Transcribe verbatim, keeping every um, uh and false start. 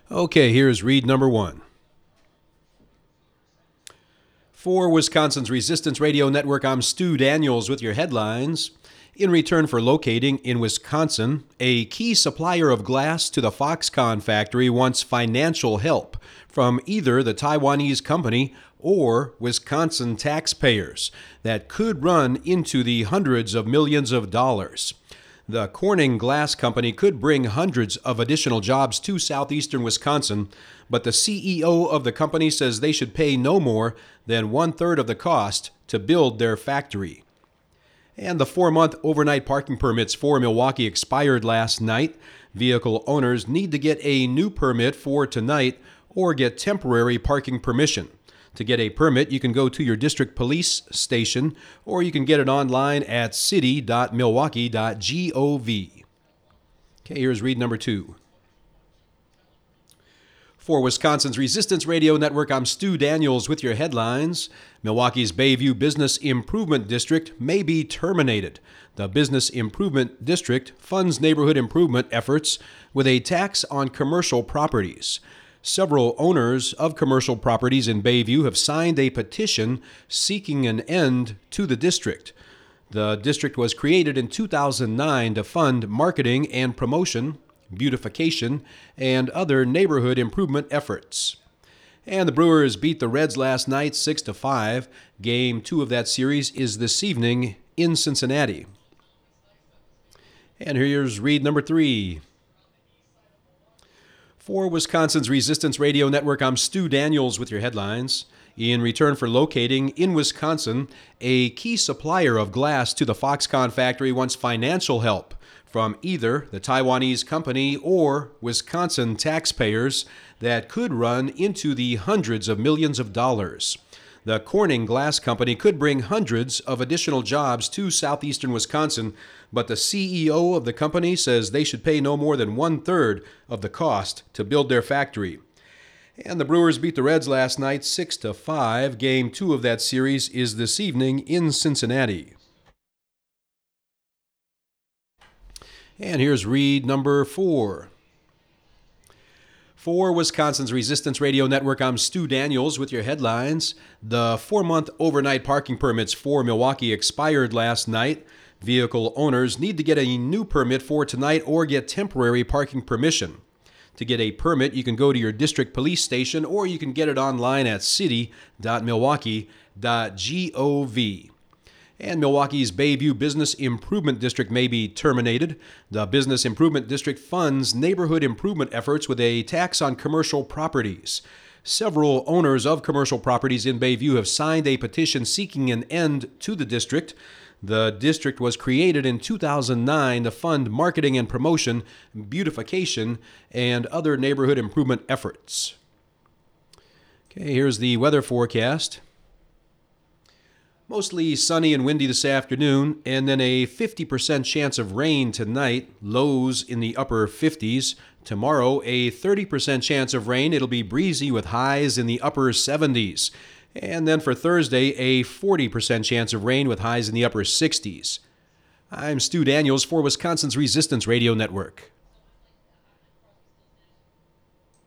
Okay, here's read number one. For Wisconsin's Resistance Radio Network, I'm Stu Daniels with your headlines. In return for locating in Wisconsin, a key supplier of glass to the Foxconn factory wants financial help from either the Taiwanese company or Wisconsin taxpayers that could run into the hundreds of millions of dollars. The Corning Glass Company could bring hundreds of additional jobs to southeastern Wisconsin, but the C E O of the company says they should pay no more than one-third of the cost to build their factory. And the four-month overnight parking permits for Milwaukee expired last night. Vehicle owners need to get a new permit for tonight or get temporary parking permission. To get a permit, you can go to your district police station, or you can get it online at city dot milwaukee dot gov. Okay, here's read number two. For Wisconsin's Resistance Radio Network, I'm Stu Daniels with your headlines. Milwaukee's Bayview Business Improvement District may be terminated. The Business Improvement District funds neighborhood improvement efforts with a tax on commercial properties. Several owners of commercial properties in Bayview have signed a petition seeking an end to the district. The district was created in two thousand nine to fund marketing and promotion, beautification, and other neighborhood improvement efforts. And the Brewers beat the Reds last night six to five. Game two of that series is this evening in Cincinnati. And here's read number three. For Wisconsin's Resistance Radio Network, I'm Stu Daniels with your headlines. In return for locating in Wisconsin, a key supplier of glass to the Foxconn factory wants financial help from either the Taiwanese company or Wisconsin taxpayers that could run into the hundreds of millions of dollars. The Corning Glass Company could bring hundreds of additional jobs to southeastern Wisconsin, but the C E O of the company says they should pay no more than one-third of the cost to build their factory. And the Brewers beat the Reds last night six to five. Game two of that series is this evening in Cincinnati. And here's read number four. For Wisconsin's Resistance Radio Network, I'm Stu Daniels with your headlines. The four-month overnight parking permits for Milwaukee expired last night. Vehicle owners need to get a new permit for tonight or get temporary parking permission. To get a permit, you can go to your district police station, or you can get it online at city dot milwaukee dot gov. And Milwaukee's Bayview Business Improvement District may be terminated. The Business Improvement District funds neighborhood improvement efforts with a tax on commercial properties. Several owners of commercial properties in Bayview have signed a petition seeking an end to the district. The district was created in two thousand nine to fund marketing and promotion, beautification, and other neighborhood improvement efforts. Okay, here's the weather forecast. Mostly sunny and windy this afternoon, and then a fifty percent chance of rain tonight, lows in the upper fifties. Tomorrow, a thirty percent chance of rain. It'll be breezy with highs in the upper seventies. And then for Thursday, a forty percent chance of rain with highs in the upper sixties. I'm Stu Daniels for Wisconsin's Resistance Radio Network.